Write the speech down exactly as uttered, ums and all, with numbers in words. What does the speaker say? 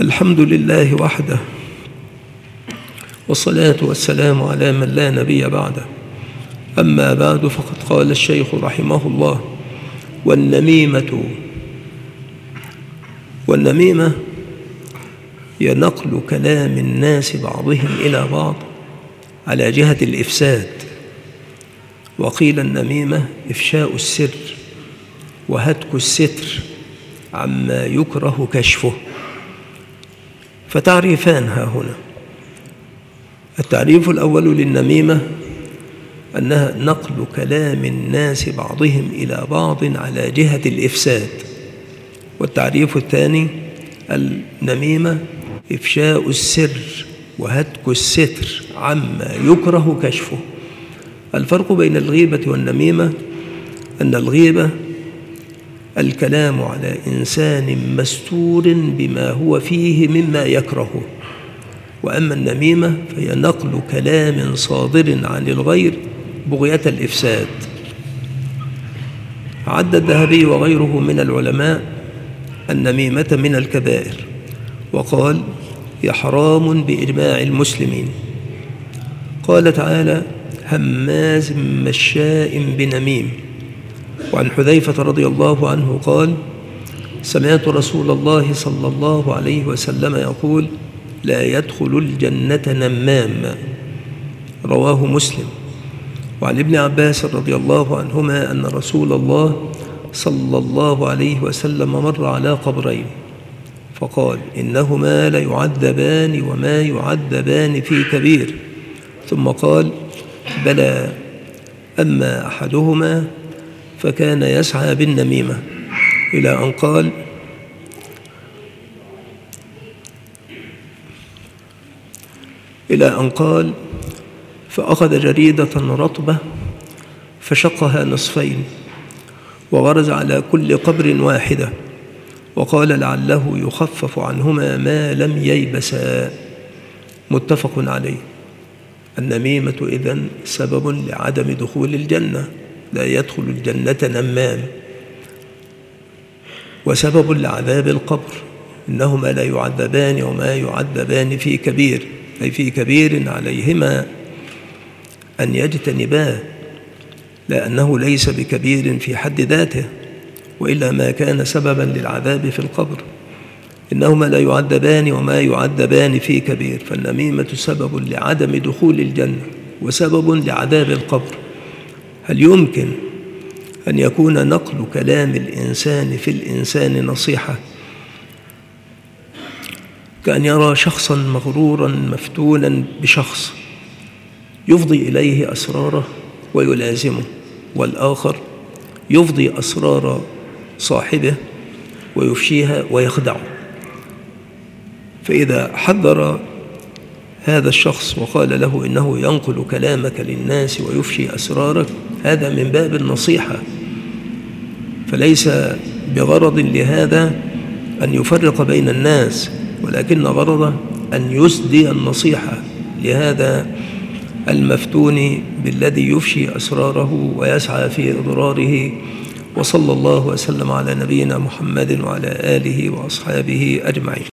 الحمد لله وحده، والصلاة والسلام على من لا نبي بعده. أما بعد، فقد قال الشيخ رحمه الله: والنميمة والنميمة هي نقل كلام الناس بعضهم إلى بعض على جهة الإفساد. وقيل النميمة إفشاء السر وهتك الستر عما يكره كشفه. فتعريفان ها هنا. التعريف الأول للنميمة أنها نقل كلام الناس بعضهم إلى بعض على جهة الإفساد. والتعريف الثاني: النميمة إفشاء السر وهتك الستر عما يكره كشفه. الفرق بين الغيبة والنميمة أن الغيبة الكلام على إنسان مستور بما هو فيه مما يكرهه، وأما النميمة فهي نقل كلام صادر عن الغير بغية الإفساد. عد الذهبي وغيره من العلماء النميمة من الكبائر، وقال: هي حرام بإجماع المسلمين. قال تعالى: هماز مشاء بنميم. وعن حذيفة رضي الله عنه قال: سمعت رسول الله صلى الله عليه وسلم يقول: لا يدخل الجنة نمام. رواه مسلم. وعن ابن عباس رضي الله عنهما أن رسول الله صلى الله عليه وسلم مر على قبرين فقال: إنهما ليعذبان وما يعذبان في كبير. ثم قال: بلى، أما أحدهما فكان يسعى بالنميمة، إلى أن قال: إلى أن قال فأخذ جريدة رطبة فشقها نصفين وغرز على كل قبر واحدة، وقال لعله يخفف عنهما ما لم ييبسا. متفق عليه. النميمة إذن سبب لعدم دخول الجنة، لا يدخل الجنة نمام، وسبب لعذاب القبر، إنهما لا يعذبان وما يعذبان في كبير، أي في كبير عليهما أن يجتنباه، لأنه ليس بكبير في حد ذاته، وإلا ما كان سببا للعذاب في القبر. إنهما لا يعذبان وما يعذبان في كبير، فالنميمة سبب لعدم دخول الجنة وسبب لعذاب القبر. هل يمكن أن يكون نقل كلام الإنسان في الإنسان نصيحة؟ كأن يرى شخصا مغرورا مفتونا بشخص يفضي إليه أسراره ويلازمه، والآخر يفضي أسرار صاحبه ويفشيها ويخدعه. فإذا حذر هذا الشخص وقال له إنه ينقل كلامك للناس ويفشي أسرارك، هذا من باب النصيحة، فليس بغرض لهذا أن يفرق بين الناس، ولكن غرضه أن يسدي النصيحة لهذا المفتون بالذي يفشي أسراره ويسعى في إضراره. وصلى الله وسلم على نبينا محمد وعلى آله وأصحابه أجمعين.